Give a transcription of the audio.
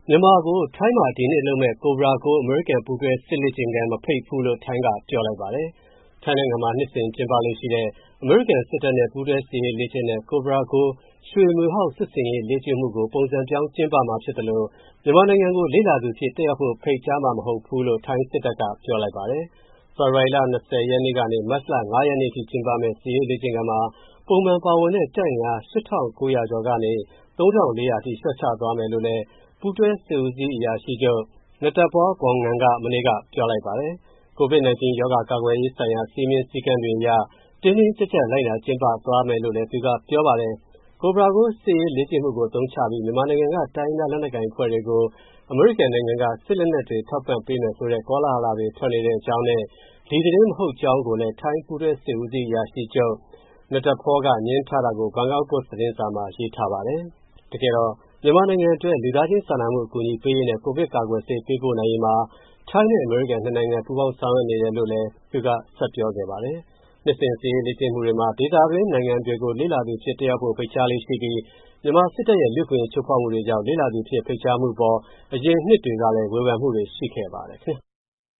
မြန်မာကိုထိုင်းမှာဒီနှစ်လုပ်မဲ့ Cobra 9 အမေရိကန်ပူးတွဲစစ်လေ့ကျင့်ခန်းမဖိတ်ဘူးလို့ထိုင်းကပြောလိုက်ပါတယ်။ထိုင်းနိုင်ငံမှာနှစ်စဉ်ကျင်းပလေ့ရှိတဲ့အမေရိကန်စစ်တပ်နဲ့ပူးတွဲစစ်ရေးလေ့ကျင့်တဲ့ Cobra 9 ရွှေမြူဟောက်စစ်ဆင်ရေးလေ့ကျင့်မှုကိုပုံစံပြောင်းကျင်းပမှာဖြစ်တယ်လို့မြန်မာနိုင်ငံကိုလေ့လာသူဖြစ်တက်ရောက်ဖို့ဖိတ်ကြားမှာမဟုတ်ဘူးလို့ထိုင်းစစ်တပ်ကပြောလိုက်ပါတယ်။ဖေဖော်ဝါရီလ20ရက်နေ့ကနေမတ်လ5ရက်နေ့ထိကျင်းပမယ့်စစ်ရေးလေ့ကျင့်ခန်းမှာပုံမှန်ပါဝင်တဲ့တပ်အင်အား8,900ကျော်ကနေ3,400အထိလျှော့ချသွားမယ်လို့လည်းပူးတွဲစစ်ဦးစီးအရာရှိချုပ် Nattapol Gonghan ကမနေ့ကပြောလိုက်ပါတယ်။ COVID-19 ရောဂါကာကွယ်ရေးဆိုင်ရာစည်းမျဉ်းစည်းကမ်းတွေအရတင်းတင်းကြပ်ကြပ်လိုက်နာကျင်းပသွားမယ်လို့လည်းသူကပြောပါတယ်။ Cobra 9 စစ်ရေးလေ့ကျင့်မှုကိုအသုံးချပြီးမြန်မာနိုင်ငံကတိုင်းရင်းသားလက်နက်ကိုင်အဖွဲ့တွေကိုအမေရိကန်နိုင်ငံကစစ်လက်နက်တွေထောက်ပံ့ပေးမယ်ဆိုတဲ့ကောလာဟလတွေထွက်နေတဲ့အကြောင်းနဲ့ဒီသတင်းမဟုတ်ကြောင်းကိုလည်းထိုင်းပူးတွဲစစ်ဦးစီးအရာရှိချုပ် Nattapol ကငြင်းထားတာကို Bangkok Post သတင်းစာမှာရေးထားပါတယ်။ တကယ်တော့မြန်မာနိုင်ငံအတွက်လူသားချင်းစာနာမှုအကူအညီပေးရေးနဲ့ကိုဗစ်ကာကွယ်ဆေးပေးပို့နိုင်ရေးမှာထိုင်းနဲ့အမေရိကန်နှစ်နိုင်ငံပူးပေါင်းဆောင်ရွက်နေတယ်လို့လည်းသူကဆက်ပြောခဲ့ပါတယ်။နှစ်စဉ်စစ်ရေးလေ့ကျင့်မှုတွေမှာဒေသတွင်းနိုင်ငံတွေကိုလေ့လာသူဖြစ်တက်ရောက်ဖို့ဖိတ်ကြားလေးရှိပြီးမြန်မာစစ်တပ်ရဲ့လူ့အခွင့်အရေးချိုးဖောက်မှုတွေကြောင့်လေ့လာသူဖြစ်ဖိတ်ကြားမှုပေါ်အရင်နှစ်တွေကလည်းဝေဖန်မှုတွေရှိခဲ့ပါတယ်ခင်ဗျ